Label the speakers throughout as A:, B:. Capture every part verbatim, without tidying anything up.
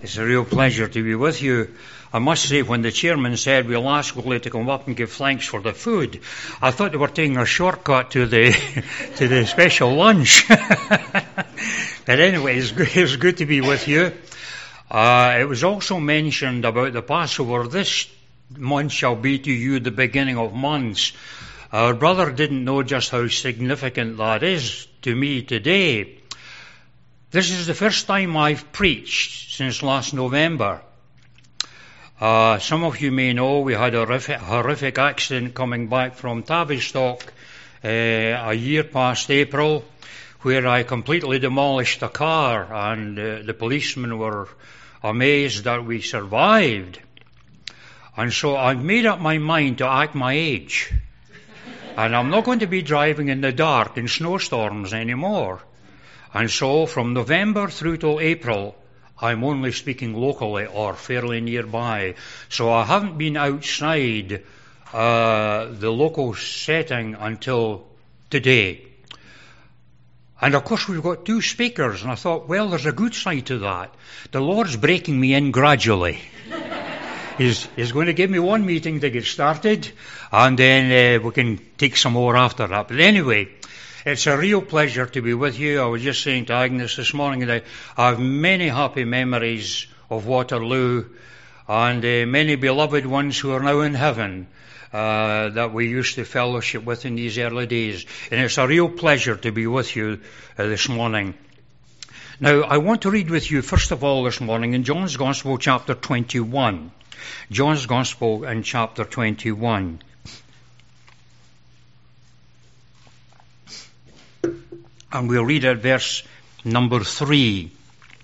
A: It's a real pleasure to be with you. I must say, when the chairman said we'll ask Willie to come up and give thanks for the food, I thought they were taking a shortcut to the to the special lunch. But anyway, it's good, it's good to be with you. Uh, it was also mentioned about the Passover. This month shall be to you the beginning of months. Our brother didn't know just how significant that is to me today. This is the first time I've preached since last November. Uh, some of you may know we had a horrific, horrific accident coming back from Tavistock uh, a year past April, where I completely demolished a car, and uh, the policemen were amazed that we survived. And so I've made up my mind to act my age. And I'm not going to be driving in the dark in snowstorms anymore. And so from November through till April, I'm only speaking locally or fairly nearby. So I haven't been outside uh, the local setting until today. And of course we've got two speakers, and I thought, well, there's a good side to that. The Lord's breaking me in gradually. he's, he's going to give me one meeting to get started, and then uh, we can take some more after that. But anyway, it's a real pleasure to be with you. I was just saying to Agnes this morning that I have many happy memories of Waterloo, and uh, many beloved ones who are now in heaven uh, that we used to fellowship with in these early days. And it's a real pleasure to be with you uh, this morning. Now, I want to read with you, first of all, this morning in John's Gospel, chapter twenty-one. John's Gospel in chapter twenty-one. And we'll read at verse number three.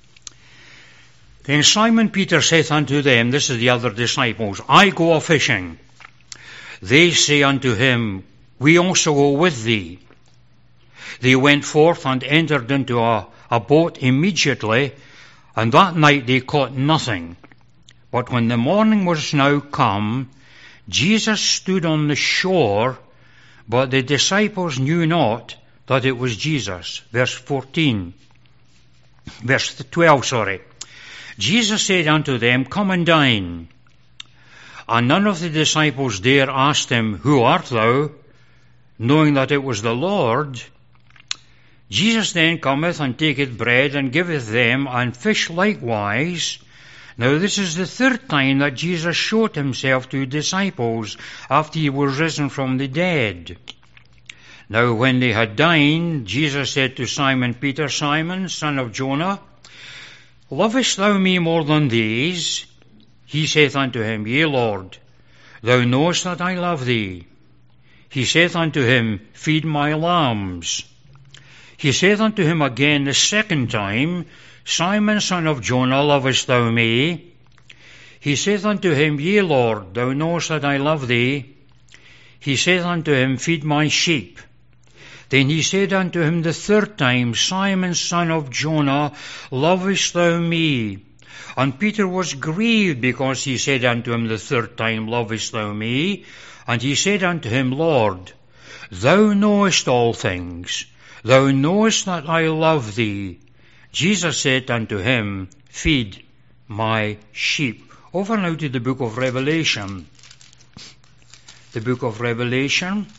A: Then Simon Peter saith unto them, this is the other disciples, I go a-fishing. They say unto him, we also go with thee. They went forth and entered into a, a boat immediately, and that night they caught nothing. But when the morning was now come, Jesus stood on the shore, but the disciples knew not that it was Jesus. Verse fourteen. Verse twelve, sorry. Jesus said unto them, come and dine. And none of the disciples dare ask him, who art thou? Knowing that it was the Lord. Jesus then cometh and taketh bread and giveth them, and fish likewise. Now this is the third time that Jesus showed himself to disciples after he was risen from the dead. Now when they had dined, Jesus said to Simon Peter, Simon, son of Jonah, lovest thou me more than these? He saith unto him, Yea, Lord, thou knowest that I love thee. He saith unto him, Feed my lambs. He saith unto him again the second time, Simon, son of Jonah, lovest thou me? He saith unto him, Yea, Lord, thou knowest that I love thee. He saith unto him, Feed my sheep. Then he said unto him the third time, Simon, son of Jonah, lovest thou me? And Peter was grieved because he said unto him the third time, Lovest thou me? And he said unto him, Lord, thou knowest all things. Thou knowest that I love thee. Jesus said unto him, Feed my sheep. Over now to the book of Revelation. The book of Revelation.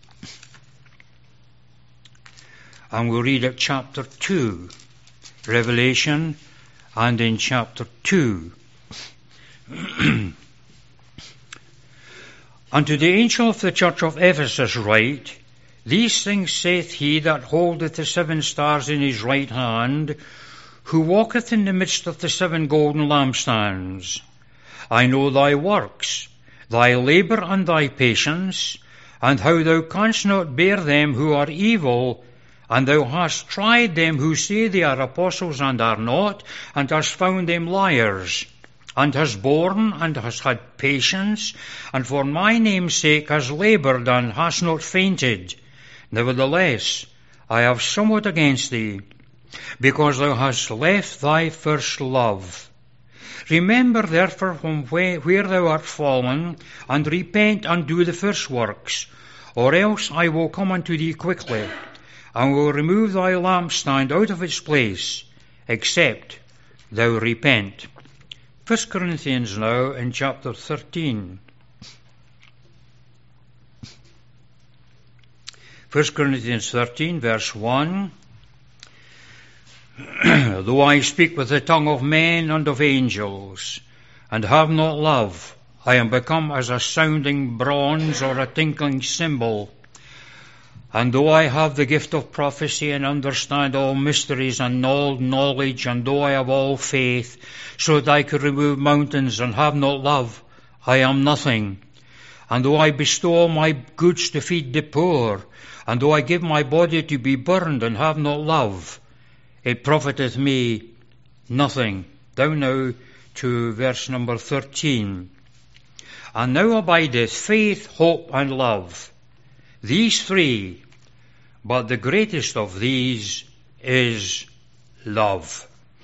A: And we'll read at chapter two. Revelation, and in chapter two. Unto the angel of the church of Ephesus write, These things saith he that holdeth the seven stars in his right hand, who walketh in the midst of the seven golden lampstands. I know thy works, thy labour and thy patience, and how thou canst not bear them who are evil, and thou hast tried them who say they are apostles and are not, and hast found them liars, and hast borne and hast had patience, and for my name's sake hast laboured and hast not fainted. Nevertheless, I have somewhat against thee, because thou hast left thy first love. Remember therefore from where, where thou art fallen, and repent and do the first works, or else I will come unto thee quickly, and will remove thy lampstand out of its place, except thou repent. First Corinthians now in chapter thirteen. First Corinthians thirteen, verse one. Though I speak with the tongue of men and of angels, and have not love, I am become as a sounding bronze or a tinkling cymbal. And though I have the gift of prophecy and understand all mysteries and all knowledge, and though I have all faith, so that I could remove mountains and have not love, I am nothing. And though I bestow all my goods to feed the poor, and though I give my body to be burned and have not love, it profiteth me nothing. Down now to verse number thirteen. And now abideth faith, hope, and love, these three, but the greatest of these is love.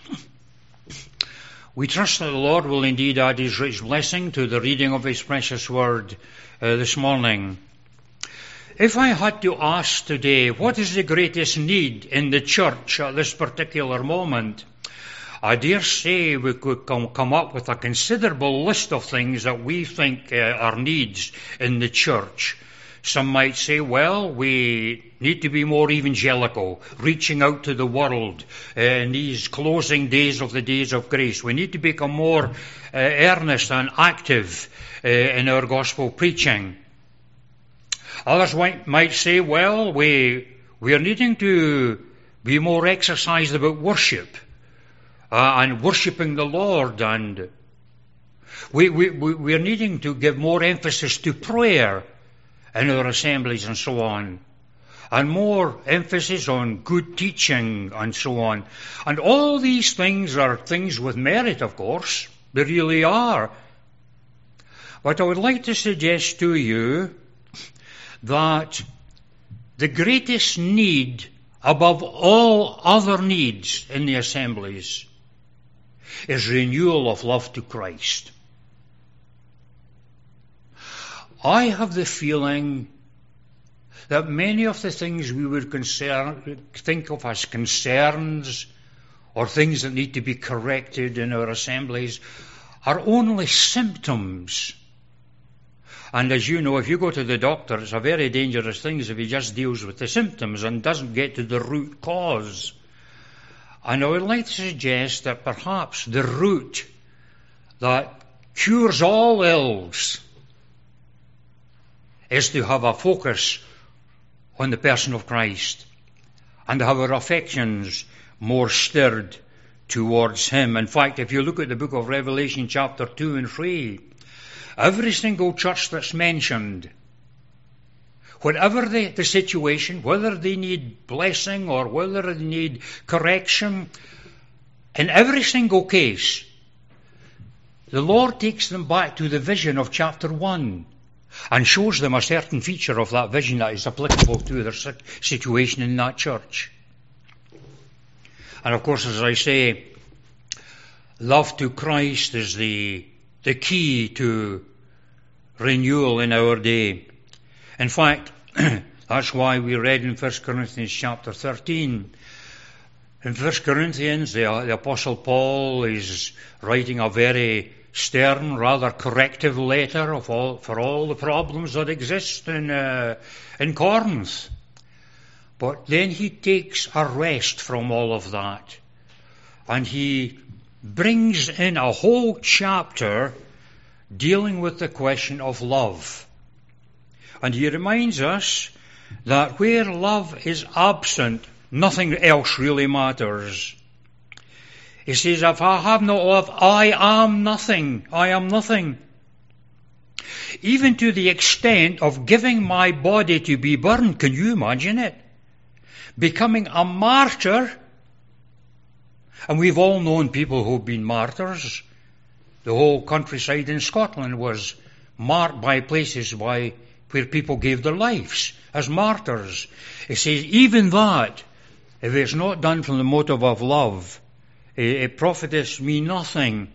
A: We trust that the Lord will indeed add his rich blessing to the reading of his precious word uh, this morning. If I had to ask today, what is the greatest need in the church at this particular moment, I dare say we could come, come up with a considerable list of things that we think uh, are needs in the church. Some might say, well, we need to be more evangelical, reaching out to the world uh, in these closing days of the days of grace. We need to become more uh, earnest and active uh, in our gospel preaching. Others might say, well, we, we are needing to be more exercised about worship uh, and worshipping the Lord, and we, we, we are needing to give more emphasis to prayer in our assemblies and so on, and more emphasis on good teaching and so on. And all these things are things with merit, of course. They really are. But I would like to suggest to you that the greatest need above all other needs in the assemblies is renewal of love to Christ. I have the feeling that many of the things we would concern, think of as concerns or things that need to be corrected in our assemblies are only symptoms. And as you know, if you go to the doctor, it's a very dangerous thing if he just deals with the symptoms and doesn't get to the root cause. And I would like to suggest that perhaps the root that cures all ills is to have a focus on the person of Christ and to have our affections more stirred towards him. In fact, if you look at the book of Revelation chapter two and three, every single church that's mentioned, whatever the, the situation, whether they need blessing or whether they need correction, in every single case, the Lord takes them back to the vision of chapter one and shows them a certain feature of that vision that is applicable to their situation in that church. And of course, as I say, love to Christ is the, the key to renewal in our day. In fact, that's why we read in First Corinthians chapter thirteen. In First Corinthians, the, the Apostle Paul is writing a very stern, rather corrective letter of all, for all the problems that exist in, uh, in Corinth. But then he takes a rest from all of that, and he brings in a whole chapter dealing with the question of love. And he reminds us that where love is absent, nothing else really matters. He says, if I have no love, I am nothing. I am nothing. Even to the extent of giving my body to be burned. Can you imagine it? Becoming a martyr. And we've all known people who've been martyrs. The whole countryside in Scotland was marked by places by, where people gave their lives as martyrs. He says, even that, if it's not done from the motive of love, it profiteth me nothing.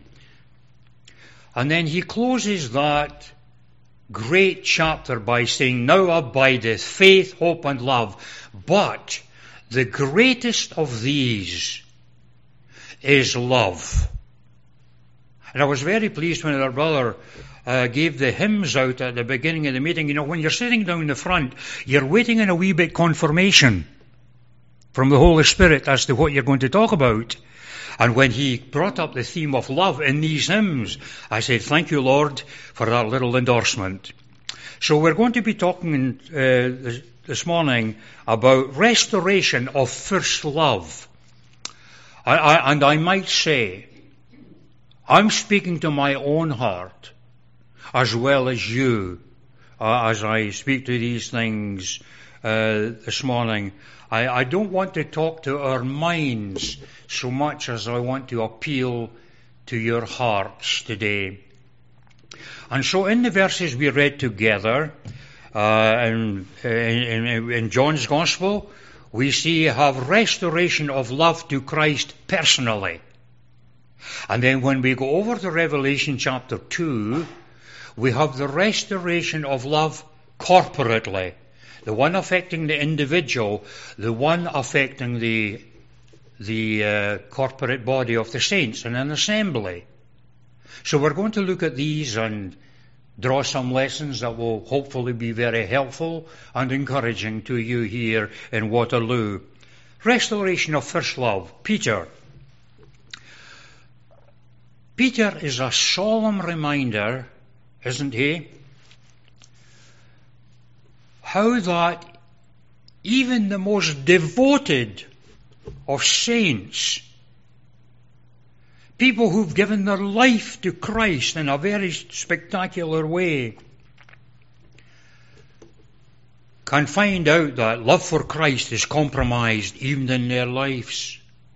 A: And then he closes that great chapter by saying, now abideth faith, hope, and love. But the greatest of these is love. And I was very pleased when our brother uh, gave the hymns out at the beginning of the meeting. You know, when you're sitting down the front, you're waiting in a wee bit confirmation from the Holy Spirit as to what you're going to talk about. And when he brought up the theme of love in these hymns, I said, thank you, Lord, for that little endorsement. So we're going to be talking uh, this, this morning about restoration of first love. I, I, and I might say, I'm speaking to my own heart as well as you uh, as I speak to these things uh, this morning. I, I don't want to talk to our minds so much as I want to appeal to your hearts today. And so in the verses we read together uh, in, in, in John's Gospel, we see have restoration of love to Christ personally. And then when we go over to Revelation chapter two, we have the restoration of love corporately. The one affecting the individual, the one affecting the the uh, corporate body of the saints in an assembly. So we're going to look at these and draw some lessons that will hopefully be very helpful and encouraging to you here in Waterloo. Restoration of first love. Peter. Peter is a solemn reminder, isn't he? How that even the most devoted of saints, people who've given their life to Christ in a very spectacular way, can find out that love for Christ is compromised even in their lives.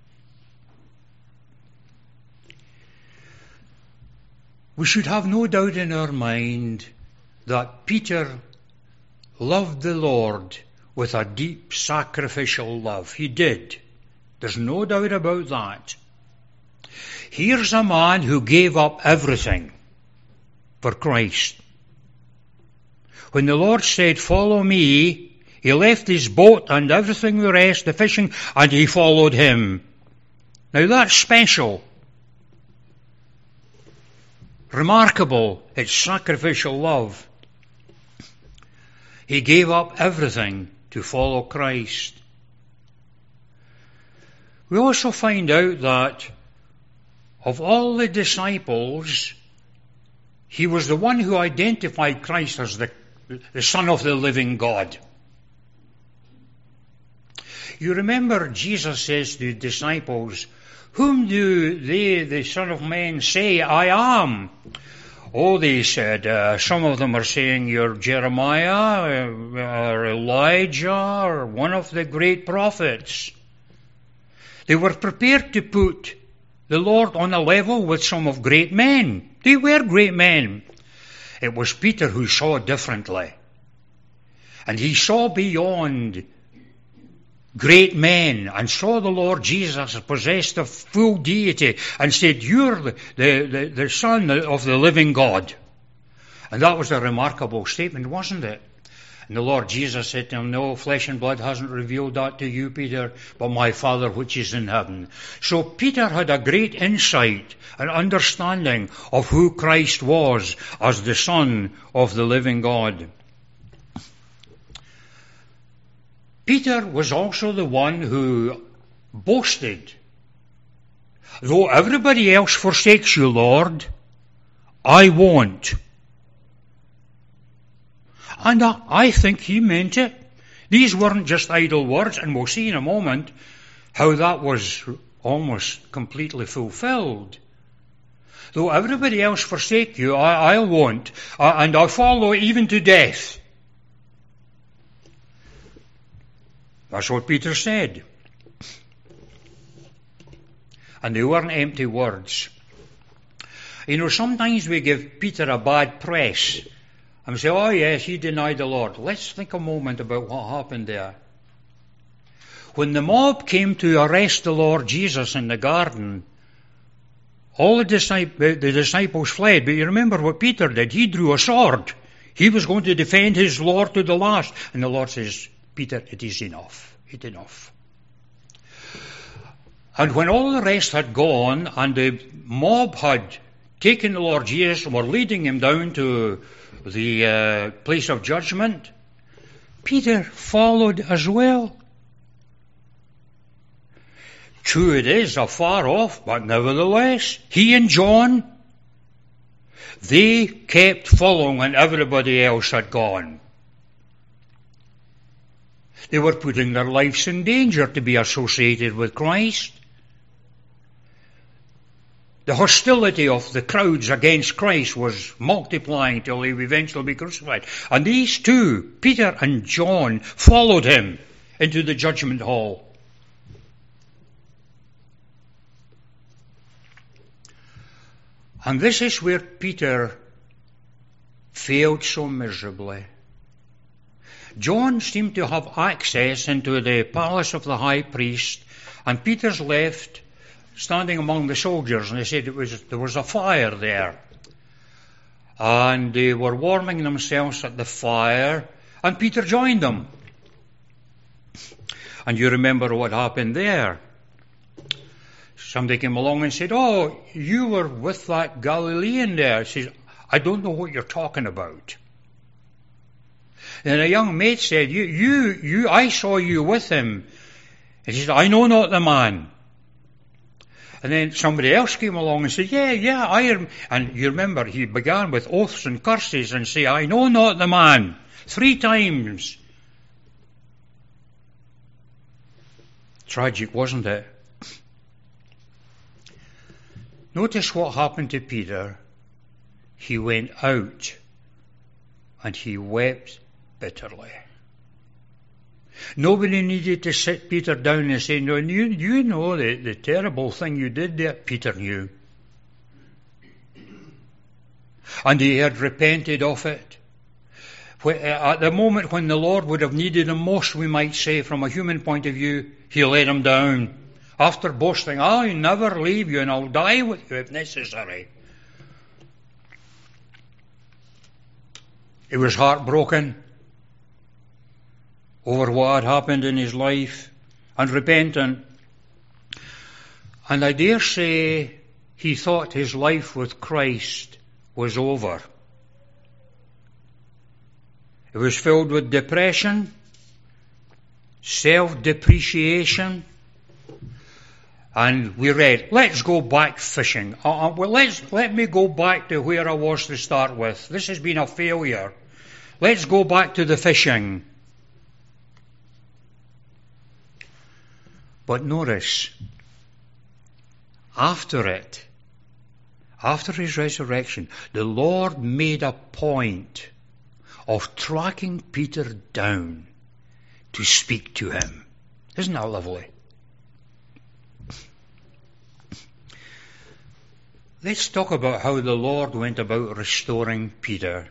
A: We should have no doubt in our mind that Peter loved the Lord with a deep sacrificial love. He did. There's no doubt about that. Here's a man who gave up everything for Christ. When the Lord said, follow me, he left his boat and everything the rest, the fishing, and he followed him. Now that's special. Remarkable. It's sacrificial love. He gave up everything to follow Christ. We also find out that of all the disciples, he was the one who identified Christ as the, the Son of the living God. You remember Jesus says to the disciples, whom do they, the Son of Man, say I am? Oh, they said, uh, some of them are saying you're Jeremiah, or Elijah, or one of the great prophets. They were prepared to put the Lord on a level with some of great men. They were great men. It was Peter who saw differently. And he saw beyond great men and saw the Lord Jesus possessed of full deity and said, you're the, the, the, the Son of the living God. And that was a remarkable statement, wasn't it? And the Lord Jesus said to him, no, flesh and blood hasn't revealed that to you, Peter, but my Father which is in heaven. So Peter had a great insight and understanding of who Christ was as the Son of the living God. Peter was also the one who boasted, though everybody else forsakes you, Lord, I won't. And I, I think he meant it. These weren't just idle words, and we'll see in a moment how that was almost completely fulfilled. Though everybody else forsake you, I, I won't, uh, and I'll follow even to death. That's what Peter said. And they weren't empty words. You know, sometimes we give Peter a bad press and say, oh yes, he denied the Lord. Let's think a moment about what happened there. When the mob came to arrest the Lord Jesus in the garden, all the, disciples, the disciples fled. But you remember what Peter did? He drew a sword. He was going to defend his Lord to the last. And the Lord says, Peter, it is enough. It's enough. And when all the rest had gone and the mob had taken the Lord Jesus and were leading him down to the uh, place of judgment, Peter followed as well. True it is, afar off, but nevertheless, he and John, they kept following when everybody else had gone. They were putting their lives in danger to be associated with Christ. The hostility of the crowds against Christ was multiplying till he would eventually be crucified. And these two, Peter and John, followed him into the judgment hall. And this is where Peter failed so miserably. John seemed to have access into the palace of the high priest, and Peter's left, standing among the soldiers, and they said it was there was a fire there. And they were warming themselves at the fire, and Peter joined them. And you remember what happened there. Somebody came along and said, "Oh, you were with that Galilean there." He says, "I don't know what you're talking about." And a young mate said, you, you, you, I saw you with him. And he said, "I know not the man." And then somebody else came along and said, yeah, yeah, I am. And you remember, he began with oaths and curses and say, "I know not the man." Three times. Tragic, wasn't it? Notice what happened to Peter. He went out and he wept bitterly. Nobody needed to sit Peter down and say, "No, you, you know the, the terrible thing you did there." Peter knew. And he had repented of it. At the moment when the Lord would have needed him most, we might say, from a human point of view, he let him down. After boasting, "I'll never leave you and I'll die with you if necessary." He was heartbroken over what had happened in his life and repentant. And I dare say he thought his life with Christ was over. It was filled with depression, self-depreciation. And we read, "Let's go back fishing." Uh, well, let's, let me go back to where I was to start with. This has been a failure. Let's go back to the fishing. But notice, after it, after his resurrection, the Lord made a point of tracking Peter down to speak to him. Isn't that lovely? Let's talk about how the Lord went about restoring Peter.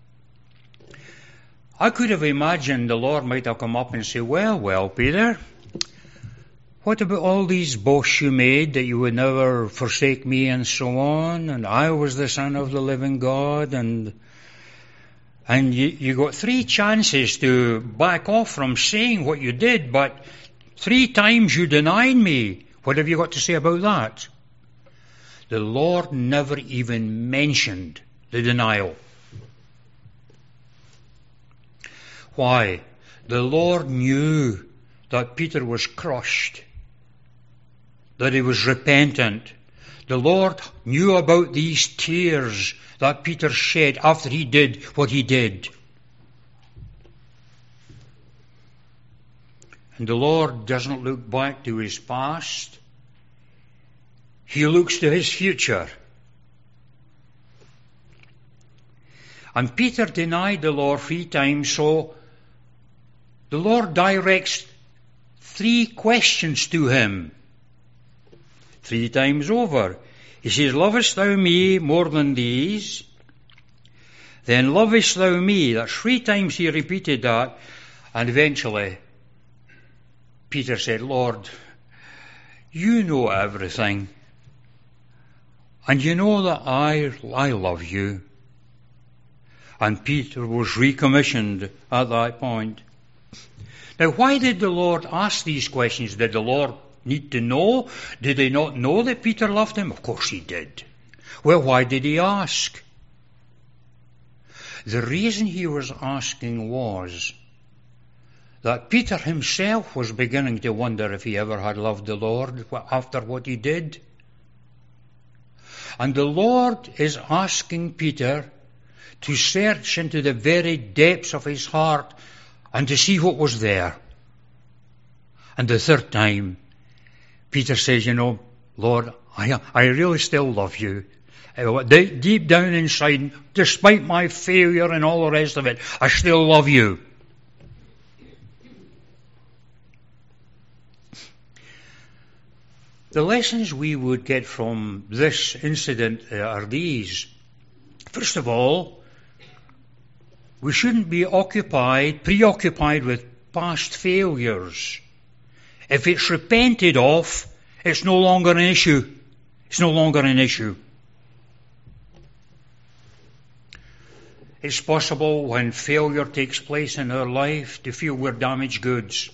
A: I could have imagined the Lord might have come up and said, well, well, Peter, what about all these boasts you made that you would never forsake me and so on, and I was the Son of the living God, and and you, you got three chances to back off from saying what you did, but three times you denied me. What have you got to say about that? The Lord never even mentioned the denial. Why? The Lord knew that Peter was crushed, that he was repentant. The Lord knew about these tears that Peter shed after he did what he did. And the Lord doesn't look back to his past. He looks to his future. And Peter denied the Lord three times, so the Lord directs three questions to him. Three times over. He says, "Lovest thou me more than these? Then lovest thou me?" That's three times he repeated that. And eventually, Peter said, "Lord, you know everything. And you know that I, I love you." And Peter was recommissioned at that point. Now, why did the Lord ask these questions? Did the Lord need to know? Did he not know that Peter loved him? Of course he did. Well, why did he ask? The reason he was asking was that Peter himself was beginning to wonder if he ever had loved the Lord after what he did. And the Lord is asking Peter to search into the very depths of his heart and to see what was there. And the third time, Peter says, you know, Lord, I, I really still love you. Deep down inside, despite my failure and all the rest of it, I still love you. The lessons we would get from this incident are these. First of all, we shouldn't be occupied, preoccupied with past failures. If it's repented of, it's no longer an issue. It's no longer an issue. It's possible when failure takes place in our life to feel we're damaged goods.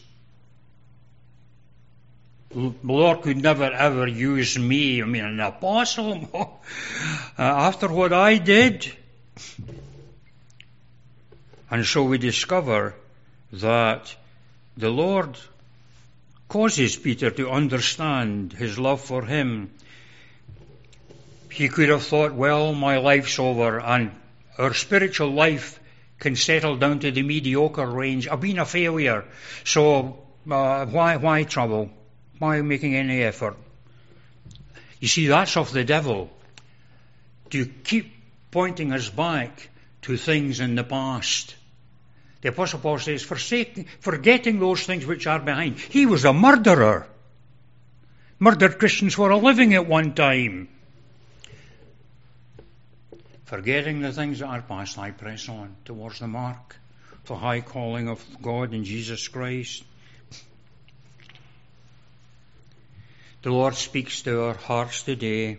A: The Lord could never ever use me, I mean an apostle, uh, after what I did. And so we discover that the Lord causes Peter to understand his love for him. He could have thought, well, my life's over, and our spiritual life can settle down to the mediocre range. I've been a failure, so uh, why, why trouble? Why making any effort? You see, that's of the devil, to keep pointing us back to things in the past. The Apostle Paul says, forsaking, forgetting those things which are behind. He was a murderer. Murdered Christians for a living at one time. Forgetting the things that are past, I press on towards the mark, the high calling of God in Jesus Christ. The Lord speaks to our hearts today.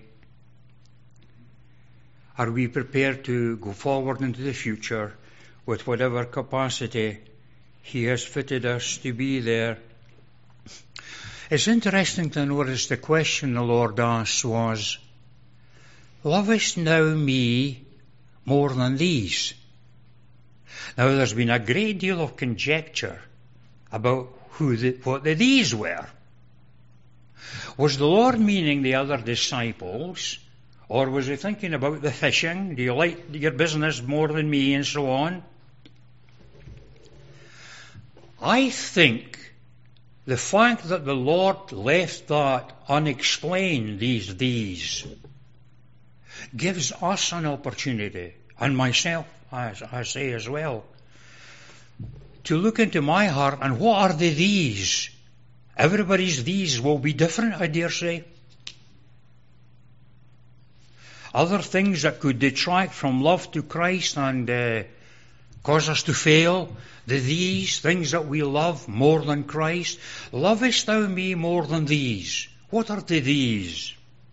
A: Are we prepared to go forward into the future with whatever capacity He has fitted us to be there? It's interesting to notice the question the Lord asked was, lovest thou me more than these? Now there's been a great deal of conjecture about who the, what the these were. Was the Lord meaning the other disciples, or was He thinking about the fishing? Do you like your business more than me, and so on? I think the fact that the Lord left that unexplained, these these, gives us an opportunity, and myself, as I say as well, to look into my heart and what are the these? Everybody's these will be different, I dare say. Other things that could detract from love to Christ and uh, cause us to fail. The these, things that we love more than Christ. Lovest thou me more than these? What are the these?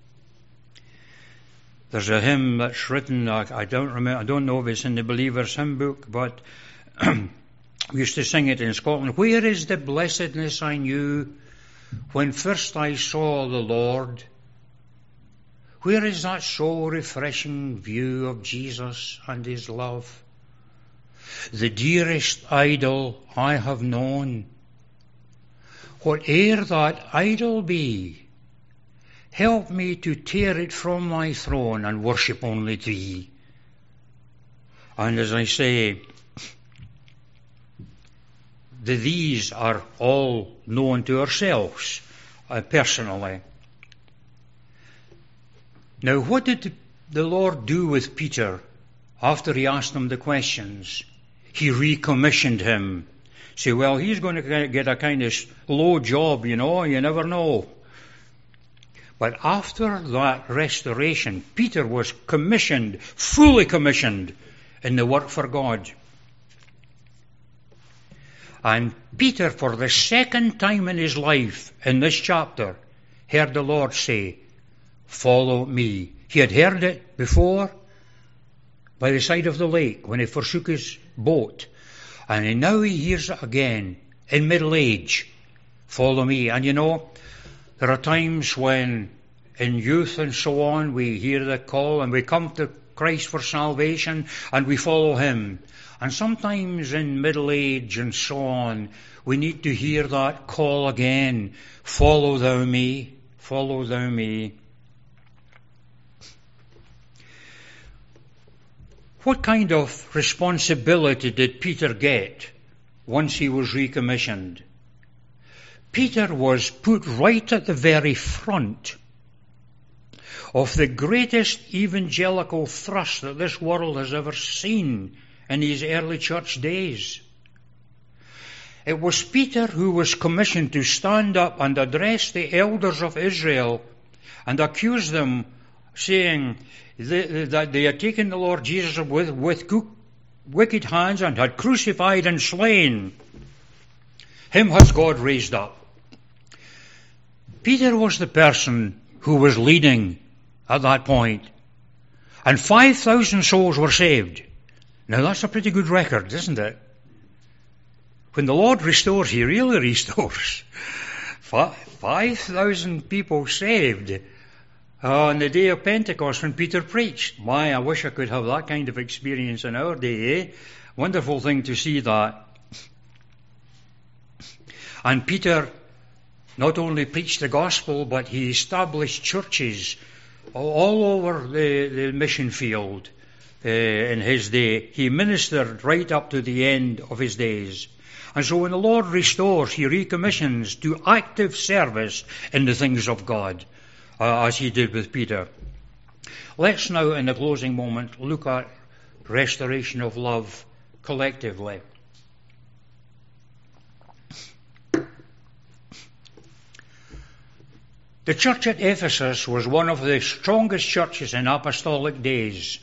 A: There's a hymn that's written, I, I don't remember, I don't know if it's in the Believer's Hymn Book, but we used to sing it in Scotland. Where is the blessedness I knew when first I saw the Lord? Where is that soul refreshing view of Jesus and His love? The dearest idol I have known. Whate'er that idol be, help me to tear it from thy throne and worship only thee. And as I say, the these are all known to ourselves, uh, personally. Now, what did the Lord do with Peter after He asked him the questions? He recommissioned him. Say, well, he's going to get a kind of low job, you know, you never know. But after that restoration, Peter was commissioned, fully commissioned in the work for God. And Peter, for the second time in his life, in this chapter, heard the Lord say, follow me. He had heard it before by the side of the lake when he forsook his boat. And now he hears it again in middle age. Follow me. And you know, there are times when in youth and so on, we hear the call and we come to Christ for salvation and we follow him. And sometimes in middle age and so on, we need to hear that call again. Follow thou me, follow thou me. What kind of responsibility did Peter get once he was recommissioned? Peter was put right at the very front of the greatest evangelical thrust that this world has ever seen in his early church days. It was Peter who was commissioned to stand up and address the elders of Israel and accuse them, saying that they had taken the Lord Jesus with, with wicked hands and had crucified and slain. Him has God raised up. Peter was the person who was leading at that point. And five thousand souls were saved. Now that's a pretty good record, isn't it? When the Lord restores, he really restores. Five thousand people saved on the day of Pentecost when Peter preached. My, I wish I could have that kind of experience in our day, eh? Wonderful thing to see that. And Peter not only preached the gospel, but he established churches all over the, the mission field uh, in his day. He ministered right up to the end of his days. And so when the Lord restores, he recommissions to active service in the things of God, uh, as he did with Peter. Let's now, in the closing moment, look at restoration of love collectively. The church at Ephesus was one of the strongest churches in apostolic days.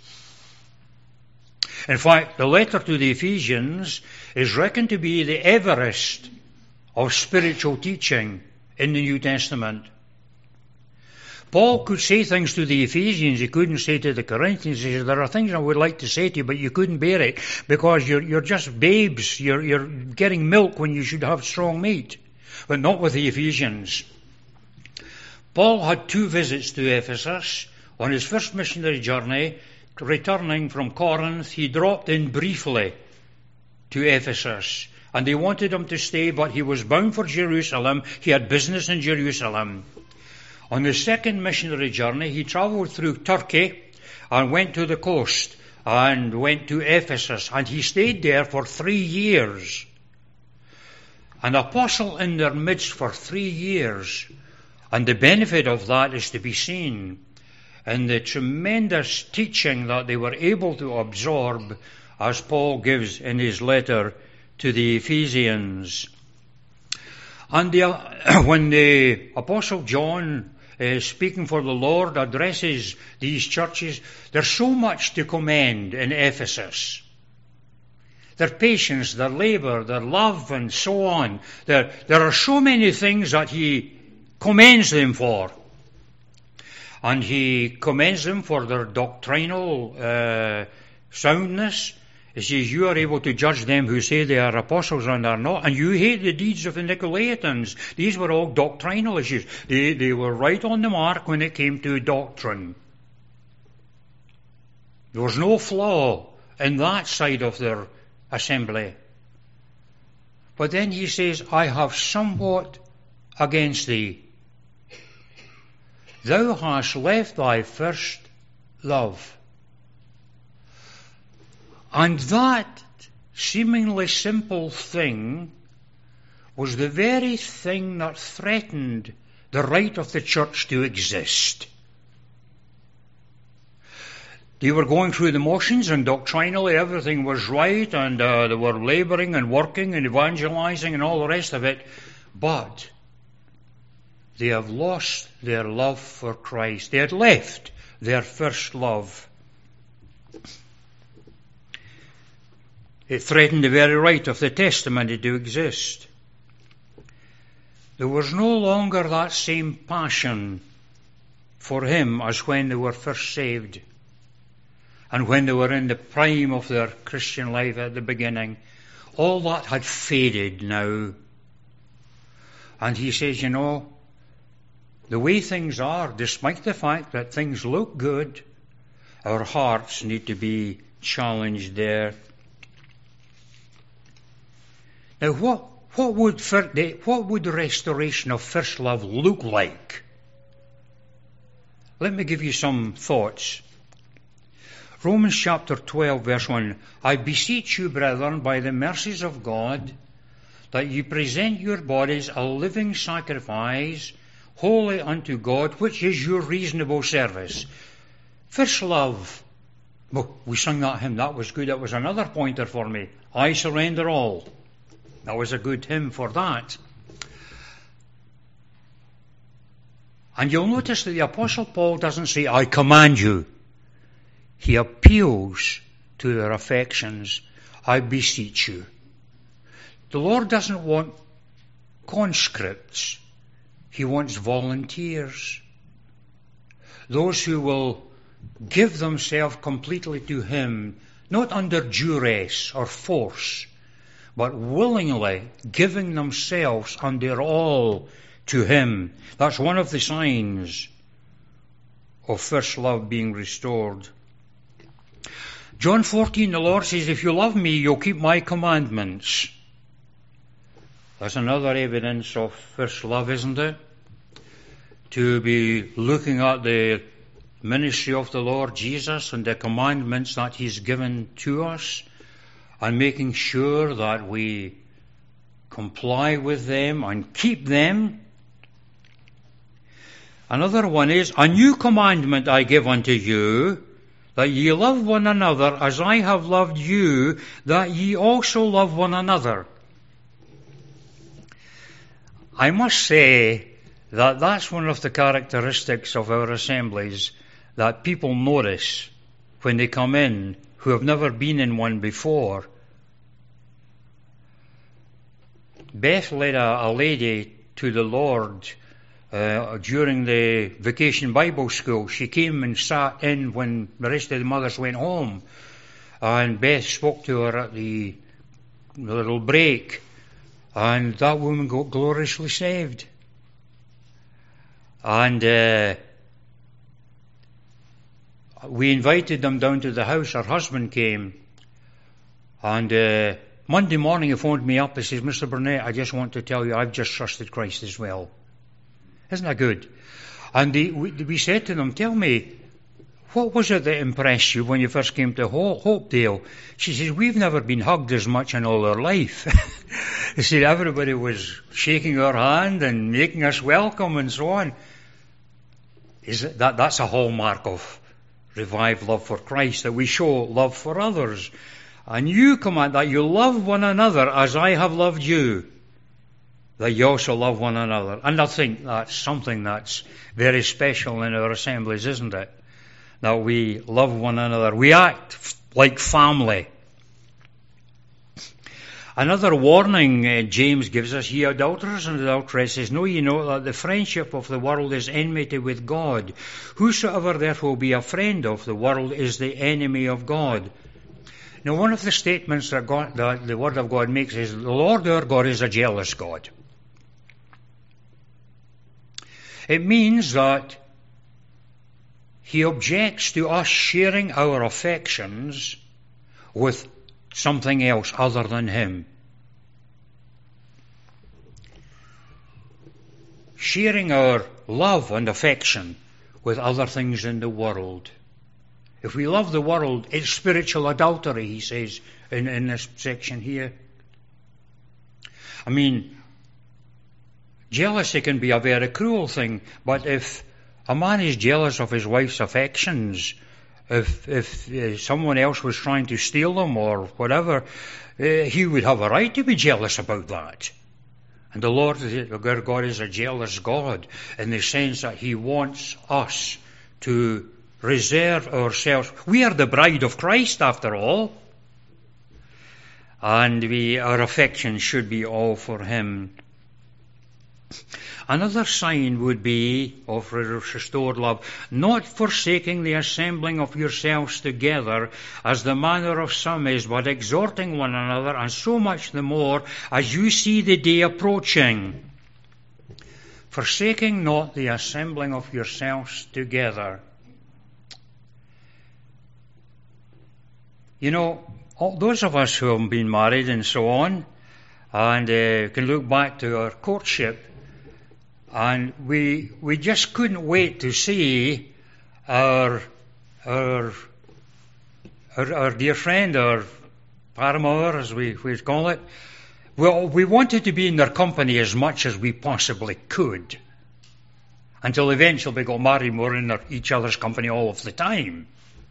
A: In fact, the letter to the Ephesians is reckoned to be the Everest of spiritual teaching in the New Testament. Paul could say things to the Ephesians he couldn't say to the Corinthians. He said, there are things I would like to say to you, but you couldn't bear it because you're, you're just babes. You're, you're getting milk when you should have strong meat. But not with the Ephesians. Paul had two visits to Ephesus. On his first missionary journey, returning from Corinth, he dropped in briefly to Ephesus. And they wanted him to stay, but he was bound for Jerusalem. He had business in Jerusalem. On the second missionary journey, he travelled through Turkey and went to the coast and went to Ephesus. And he stayed there for three years. An apostle in their midst for three years. And the benefit of that is to be seen in the tremendous teaching that they were able to absorb, as Paul gives in his letter to the Ephesians. And the, when the Apostle John, uh, speaking for the Lord, addresses these churches, there's so much to commend in Ephesus. Their patience, their labour, their love, and so on. There, there are so many things that he commends them for. And he commends them for their doctrinal uh, soundness. He says, you are able to judge them who say they are apostles and are not, and you hate the deeds of the Nicolaitans. These were all doctrinal issues. They, they were right on the mark when it came to doctrine. There was no flaw in that side of their assembly. But then he says, I have somewhat against thee. Thou hast left thy first love. And that seemingly simple thing was the very thing that threatened the right of the church to exist. They were going through the motions, and doctrinally everything was right, and uh, they were labouring and working and evangelizing and all the rest of it. But they have lost their love for Christ. They had left their first love. It threatened the very right of the testimony to exist. There was no longer that same passion for him as when they were first saved and when they were in the prime of their Christian life at the beginning. All that had faded now. And he says, you know, the way things are, despite the fact that things look good, our hearts need to be challenged there. Now, what, what would, what would the restoration of first love look like? Let me give you some thoughts. Romans chapter twelve, verse one. I beseech you, brethren, by the mercies of God, that you present your bodies a living sacrifice, holy unto God, which is your reasonable service. First love. Well, we sung that hymn. That was good. That was another pointer for me. I surrender all. That was a good hymn for that. And you'll notice that the Apostle Paul doesn't say, I command you. He appeals to their affections. I beseech you. The Lord doesn't want conscripts. He wants volunteers. Those who will give themselves completely to Him, not under duress or force, but willingly giving themselves and their all to Him. That's one of the signs of first love being restored. John fourteen, the Lord says, if you love me, you'll keep my commandments. That's another evidence of first love, isn't it? To be looking at the ministry of the Lord Jesus and the commandments that He's given to us and making sure that we comply with them and keep them. Another one is, a new commandment I give unto you, that ye love one another as I have loved you, that ye also love one another. I must say that that's one of the characteristics of our assemblies that people notice when they come in who have never been in one before. Beth led a, a lady to the Lord uh, during the vacation Bible school. She came and sat in when the rest of the mothers went home. And Beth spoke to her at the little break. And that woman got gloriously saved. And uh, we invited them down to the house. Her husband came. And uh, Monday morning he phoned me up and says, Mister Burnett, I just want to tell you I've just trusted Christ as well. Isn't that good? And they, we, we said to them, tell me, what was it that impressed you when you first came to Hopedale? She says, we've never been hugged as much in all our life. They said everybody was shaking our hand and making us welcome and so on. Is it, that, that's a hallmark of revived love for Christ, that we show love for others. And you command that you love one another as I have loved you, that you also love one another. And I think that's something that's very special in our assemblies, isn't it? That we love one another. We act like family. Another warning uh, James gives us, ye adulterers and adulteresses, know ye not that the friendship of the world is enmity with God. Whosoever therefore be a friend of the world is the enemy of God. Now, one of the statements that, God, that the Word of God makes is, the Lord our God is a jealous God. It means that He objects to us sharing our affections with something else other than Him. Sharing our love and affection with other things in the world. If we love the world, it's spiritual adultery, he says in, in this section here. I mean, jealousy can be a very cruel thing, but if a man is jealous of his wife's affections, if if uh, someone else was trying to steal them or whatever, uh, he would have a right to be jealous about that. And the Lord, our God, is a jealous God in the sense that He wants us to reserve ourselves. We are the bride of Christ, after all. And we, our affection should be all for Him. Another sign would be of restored love, not forsaking the assembling of yourselves together, as the manner of some is, but exhorting one another, and so much the more as you see the day approaching. forsaking not the assembling of yourselves together. You know, all those of us who have been married and so on, and uh, can look back to our courtship, and we we just couldn't wait to see our our our, our dear friend, our paramour, as we we call it. Well, we wanted to be in their company as much as we possibly could, until eventually we got married. We were in their, each other's company all of the time.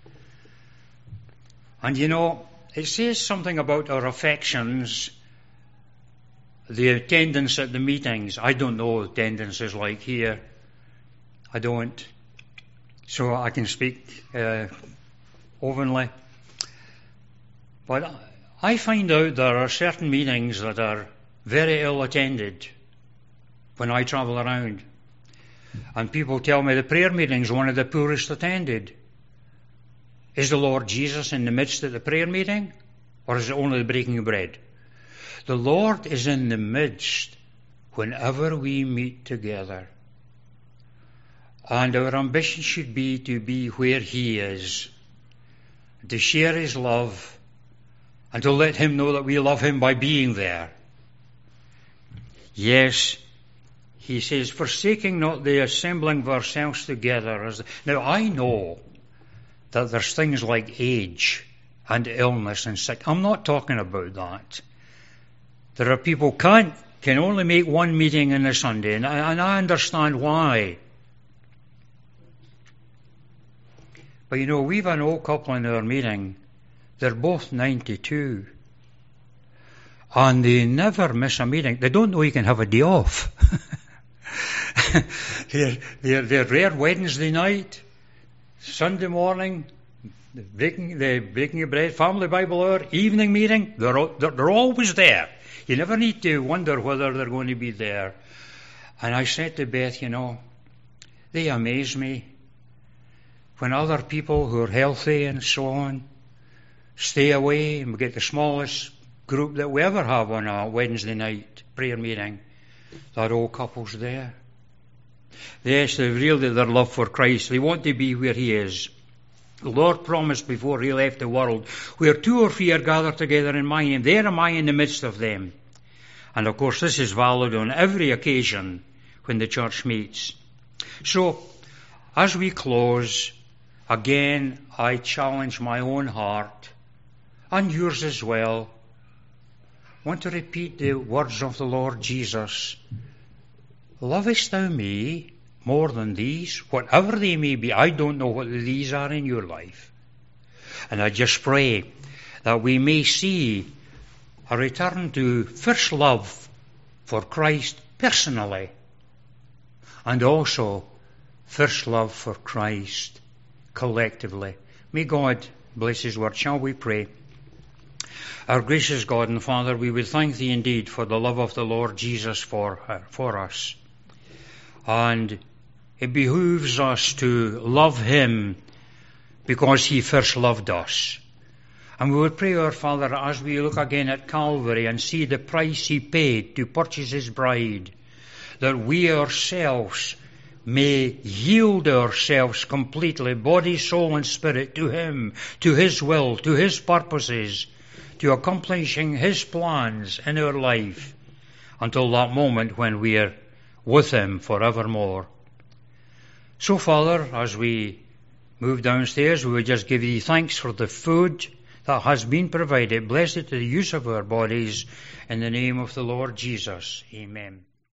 A: And you know, it says something about our affections, the attendance at the meetings. I don't know what attendance is like here. I don't. So I can speak uh, openly. But I find out there are certain meetings that are very ill attended when I travel around. And people tell me the prayer meeting is one of the poorest attended. Is the Lord Jesus in the midst of the prayer meeting? Or is it only the breaking of bread? The Lord is in the midst whenever we meet together. And our ambition should be to be where He is, to share His love, and to let Him know that we love Him by being there. Yes, He says, forsaking not the assembling of ourselves together. As now, I know that there's things like age and illness and sick. I'm not talking about that. There are people can't can only make one meeting in a Sunday, and I, and I understand why. But you know, we've an old couple in our meeting. They're both ninety-two. And they never miss a meeting. They don't know you can have a day off. they're, they're, they're rare Wednesday night, Sunday morning, the breaking, the breaking of bread, family Bible hour, evening meeting. They're, they're, they're always there. You never need to wonder whether they're going to be there. And I said to Beth, you know, they amaze me. When other people who are healthy and so on stay away, and we get the smallest group that we ever have on a Wednesday night prayer meeting, that old couple's there. Yes, they've realized their love for Christ. They want to be where He is. The Lord promised before He left the world, where two or three are gathered together in my name, there am I in the midst of them. And of course this is valid on every occasion when the church meets. So, as we close, again I challenge my own heart, and yours as well. I want to repeat the words of the Lord Jesus. Lovest thou me more than these? Whatever they may be, I don't know what these are in your life. And I just pray that we may see a return to first love for Christ personally, and also first love for Christ collectively. May God bless His word. Shall we pray? Our gracious God and Father, we would thank Thee indeed for the love of the Lord Jesus for her, for us. And it behooves us to love Him because He first loved us. And we would pray, our Father, as we look again at Calvary and see the price He paid to purchase His bride, that we ourselves may yield ourselves completely, body, soul, and spirit, to Him, to His will, to His purposes, to accomplishing His plans in our life, until that moment when we are with Him forevermore. So, Father, as we move downstairs, we will just give Thee thanks for the food that has been provided. Bless it to the use of our bodies, in the name of the Lord Jesus. Amen.